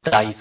大豆。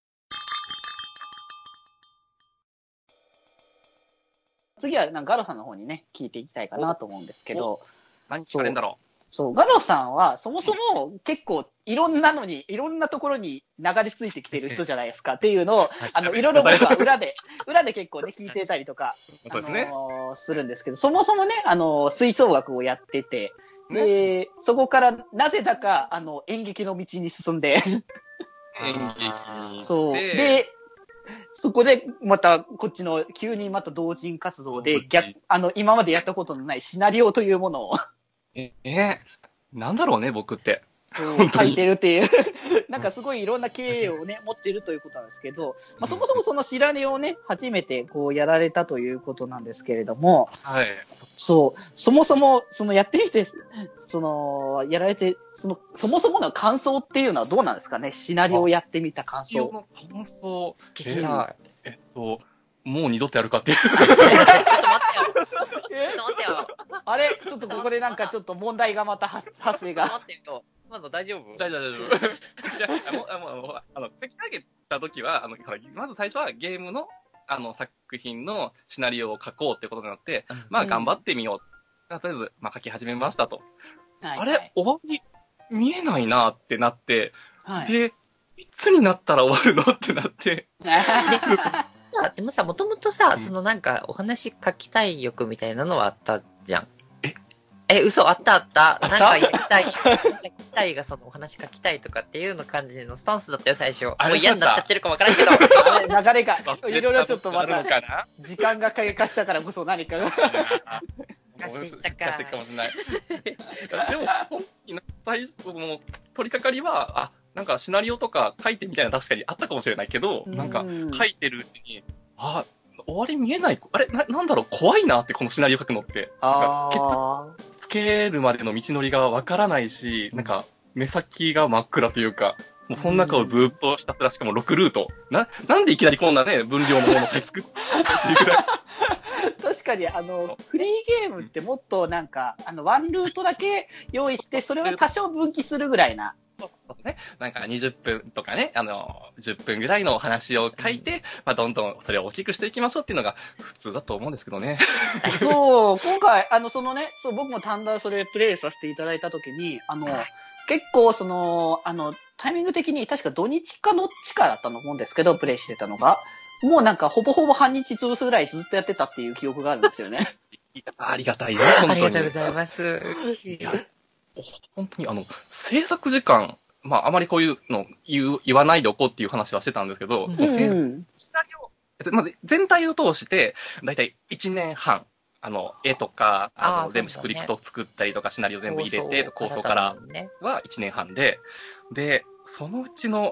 次はガロさんの方にね、聞いていきたいかなと思うんですけど。 何聞かれんだろそう、ガロさんはそもそも結構いろんなところに流れ着いてきてる人じゃないですかっていうのを、いろいろ僕は裏で結構ね、聞いてたりとか、 そうですね。 するんですけど、そもそもね、吹奏楽をやってて、で、そこからなぜだか、演劇の道に進んで、 演劇そう。で、そこで、また、こっちの、急にまた同人活動で、今までやったことのないシナリオというものをなんだろうね、僕って。 書いてるっていう、なんかすごいいろんな経緯をね、持ってるということなんですけど、まあ、そもそもそのシナリオをね、初めてこうやられたということなんですけれども、 はい。 そう、そもそも、やってみて、やられて、そもそもの感想っていうのはどうなんですかね、シナリオをやってみた感想。 の感想、 聞きたい。 もう二度とやるかっていう。 ちょっと待ってよ。ちょっと待ってよ。 あれちょっとここでなんかちょっと問題がまた発生ちょっとが。 待ってよ。まだ大丈夫？ 大丈夫。いや、書き上げた時は、まず最初はゲームの、作品のシナリオを書こうってことになって、まあ、頑張ってみよう。とりあえず、まあ、書き始めましたと。あれ、終わり、見えないなってなって、で、いつになったら終わるのってなって。 でもさ、もともとさ、なんか、お話書きたい欲みたいなのはあったじゃん。嘘、あった。なんかやりたい。やりたいがお話書きたいとかっていうの感じのスタンスだったよ、最初。もう嫌になっちゃってるかもわからんけど。 流れが、いろいろちょっとまた、時間が経過したからこそ何かが。 貸していったか。 貸していくかもしれない。でも、本当に最初の取り掛かりは、なんかシナリオとか書いてみたいな確かにあったかもしれないけど、なんか書いてるうちに、終わり見えない、あれなんだろう、怖いなって、このシナリオ書くのって。つけるまでの道のりがわからないし、なんか、目先が真っ暗というか、もうその中をずっとひたすら、しかも6ルート。なんでいきなりこんなね、分量のものを作っていうくらい。 確かに、フリーゲームってもっとなんか、ワンルートだけ用意して、それを多少分岐するぐらいな。 そうね。なんか20分とかね、10分ぐらいのお話を書いて、まあ、どんどんそれを大きくしていきましょうっていうのが普通だと思うんですけどね。 そう、今回、僕も単打それプレイさせていただいたときに、結構タイミング的に確か土日かどっちかだったと思うんですけど、プレイしてたのが。もうなんかほぼほぼ半日潰すぐらいずっとやってたっていう記憶があるんですよね。 ありがたいね、本当に。 ありがとうございます。 本当に制作時間、まあ、あまりこういうの言わないでおこうっていう話はしてたんですけど、シナリオ、まず全体を通して、だいたい1年半、絵とか、全部スクリプト作ったりとか、シナリオ全部入れて、構想からは1年半で、で、そのうちの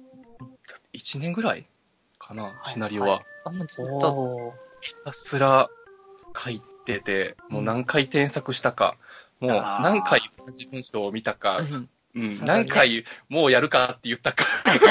1年ぐらいかな、シナリオは。 ずっと。 ひたすら書いてて、もう何回添削したか、もう何回同じ文章を見たか、何回もうやるかって言ったか。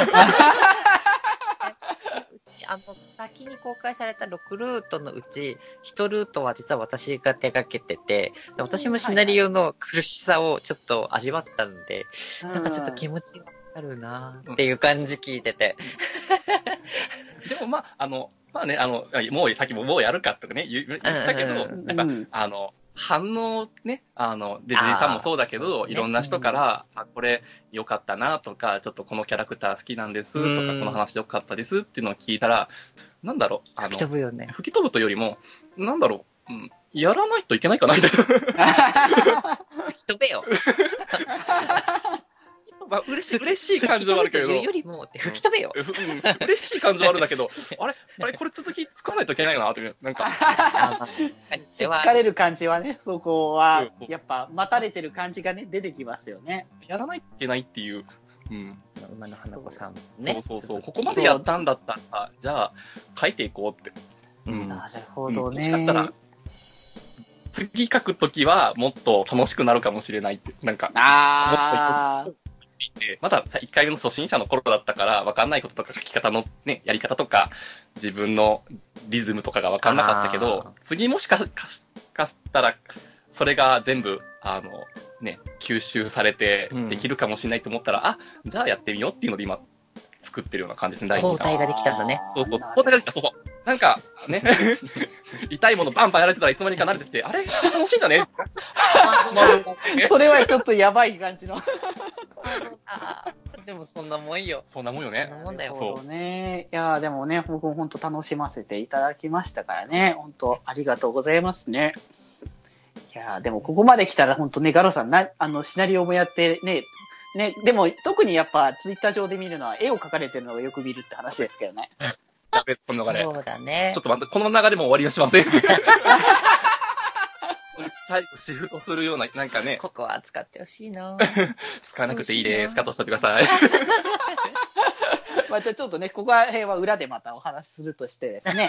先に公開された6ルートのうち、1ルートは実は私が手掛けてて、私もシナリオの苦しさをちょっと味わったんで、なんかちょっと気持ちがあるなっていう感じ聞いてて。 でもまあ、まあね、もう、さっきももうやるかとかね、言ったけど、なんか、反応ね、デジリさんもそうだけど、いろんな人から、これ良かったなとか、ちょっとこのキャラクター好きなんですとか、この話良かったですっていうのを聞いたら、なんだろう、 吹き飛ぶよね。 吹き飛ぶというよりも、なんだろう、やらないといけないかなみたいな。 吹き飛べよ。 まあ、嬉しい感情はあるけど。 よりも、吹き飛べよ。 嬉しい感情はあるんだけど、あれ、これ続きつかないといけないかなって、なんか。 疲れる感じはね、そこは、やっぱ、待たれてる感じがね、出てきますよね。 やらないといけないっていう。 馬の花子さんね。 そう。ここまでやったんだったら、じゃあ、書いていこうって。 なるほどね。 もしかしたら、次書くときは、もっと楽しくなるかもしれないって、なんか。まだ1回目の初心者の頃だったから分かんないこととか書き方のね、やり方とか、自分のリズムとかが分かんなかったけど、次もしかしたら、それが全部、吸収されてできるかもしれないと思ったら、じゃあやってみようっていうので今、 作ってるような感じですね、 交代ができたんだね。 そうそう。交代ができた、そうそう。なんか、ね、痛いものバンバンやられてたらいつの間にか慣れてきて、あれ楽しいんだね。 それはちょっとやばい感じの。 でもそんなもんよ。 そんなもんよね。 そんなもんだよ。 そうね。いやでもね、僕も本当楽しませていただきましたからね。本当ありがとうございますね。いやでもここまで来たら本当ね、ガロさんシナリオもやってね、でも特にやっぱツイッター上で見るのは絵を描かれてるのをよく見るって話ですけどね。 やべ、この流れ。 そうだね。 ちょっと待って、この流れも終わりはしません。最後シフトするような、なんかね。 ここは使ってほしいな。 使わなくていいです。カットしといてください。 まあじゃあちょっとね、ここら辺は裏でまたお話しするとしてですね。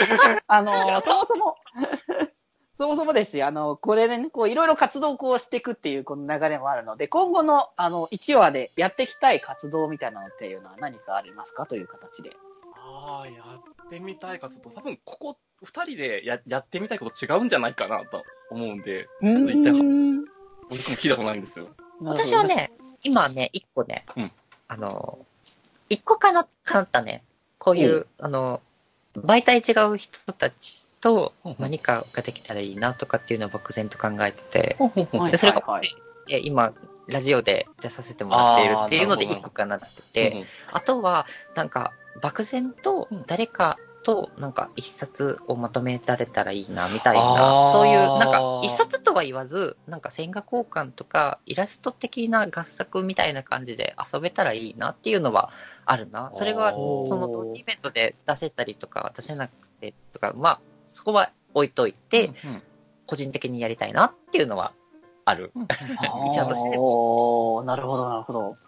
そもそもですよ、これでね、こういろいろ活動をこうしていくっていうこの流れもあるので、今後の1話でやっていきたい活動みたいなのっていうのは何かありますかという形で。 ああ、やってみたい活動。多分ここ2人でやってみたいこと違うんじゃないかなと思うんで、ちょっと一体、僕も聞いたことないんですよ。 私はね、今ね、一個ね、一個かなったね。こういう、媒体違う人たちと何かができたらいいなとかっていうのを漠然と考えてて、でそれが、今、ラジオで出させてもらっているっていうので一個かなってて、あとは、なんか、漠然と誰かとなんか一冊をまとめられたらいいなみたいな、そういうなんか一冊とは言わずなんか線画交換とかイラスト的な合作みたいな感じで遊べたらいいなっていうのはあるな。それがその同時イベントで出せたりとか出せなくてとか、まあそこは置いといて、個人的にやりたいなっていうのはある。一応としても。なるほどなるほど。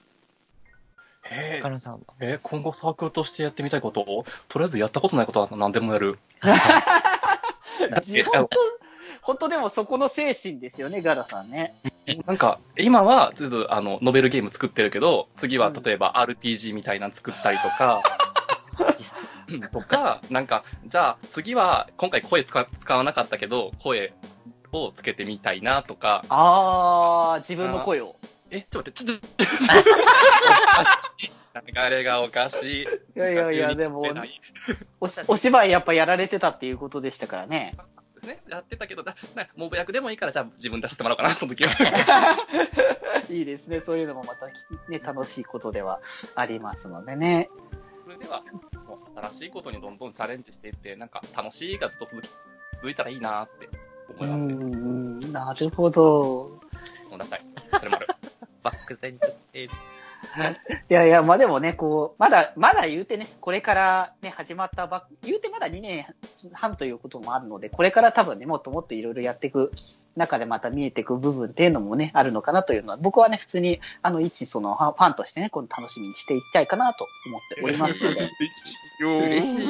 カノさんは今後サークルとしてやってみたいことを、とりあえずやったことないことは何でもやる。 本当でもそこの精神ですよね、ガラさんね。 なんか、今は、ちょっとノベルゲーム作ってるけど、次は例えば RPG みたいなの作ったりとか、なんか、じゃあ次は、今回声使わなかったけど、声をつけてみたいなとか。 自分の声を。 ちょっと待って、流れがおかしい。 いや、でも、お芝居やっぱやられてたっていうことでしたからね。 ね、やってたけど、モブ役でもいいから、じゃあ自分でさせてもらおうかな、その時は。 いいですね。そういうのもまたね、楽しいことではありますのでね。 それでは、もう新しいことにどんどんチャレンジしていって、なんか楽しいがずっと続いたらいいなって思いますね。 なるほど。 ごめんなさい。それもある。 漠然としている。 いや、まあでもね、こう、まだ言うてね、これからね、始まった言うてまだ2年半ということもあるので、これから多分ね、もっともっといろいろやっていく中でまた見えていく部分っていうのもね、あるのかなというのは、僕はね、普通に、一ファンとしてね、この楽しみにしていきたいかなと思っておりますので。 嬉しい。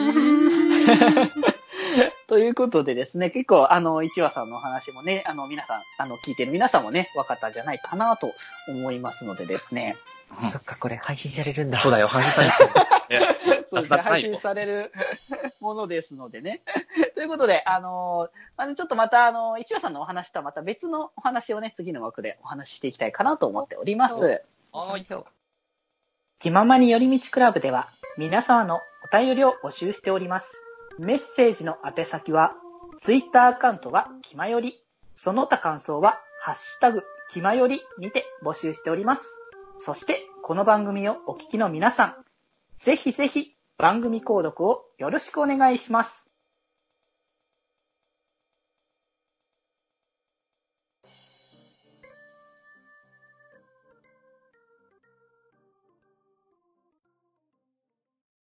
ということでですね、結構、一話さんのお話もね、皆さん、聞いてる皆さんもね、分かったんじゃないかなと思いますのでですね。 そっか、これ配信されるんだ。 そうだよ、配信される。 そうですね、配信されるものですのでね。ということで、ちょっとまた、一話さんのお話とはまた別のお話をね、次の枠でお話ししていきたいかなと思っております。 気ままに寄り道クラブでは、皆様のお便りを募集しております。メッセージの宛先は、ツイッターアカウントはきまより、その他感想は、ハッシュタグ、きまよりにて募集しております。そして、この番組をお聞きの皆さん、ぜひぜひ番組購読をよろしくお願いします。